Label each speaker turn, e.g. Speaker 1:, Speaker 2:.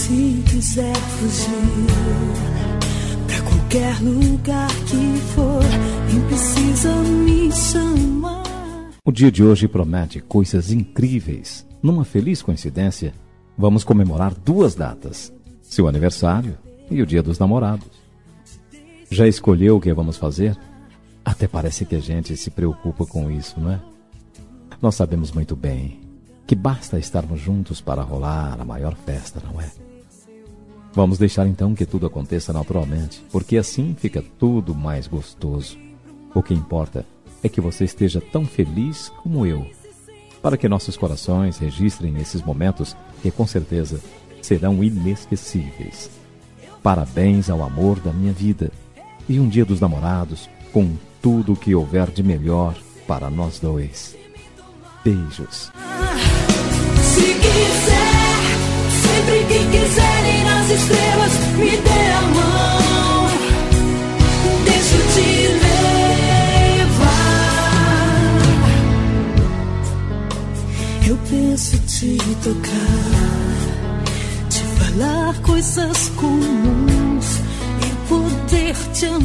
Speaker 1: Se quiser fugir pra qualquer lugar que for, nem precisa me chamar.
Speaker 2: O dia de hoje promete coisas incríveis. Numa feliz coincidência, vamos comemorar 2 datas: seu aniversário e o Dia dos Namorados. Já escolheu o que vamos fazer? Até parece que a gente se preocupa com isso, não é? Nós sabemos muito bem que basta estarmos juntos para rolar a maior festa, não é? Vamos deixar então que tudo aconteça naturalmente, porque assim fica tudo mais gostoso. O que importa é que você esteja tão feliz como eu, para que nossos corações registrem esses momentos que com certeza serão inesquecíveis. Parabéns ao amor da minha vida e um Dia dos Namorados com tudo o que houver de melhor para nós dois. Beijos.
Speaker 1: Se quiser, sempre que quiserem nas estrelas, me dê a mão, deixa eu te levar. Eu penso te tocar, te falar coisas comuns e poder te amar.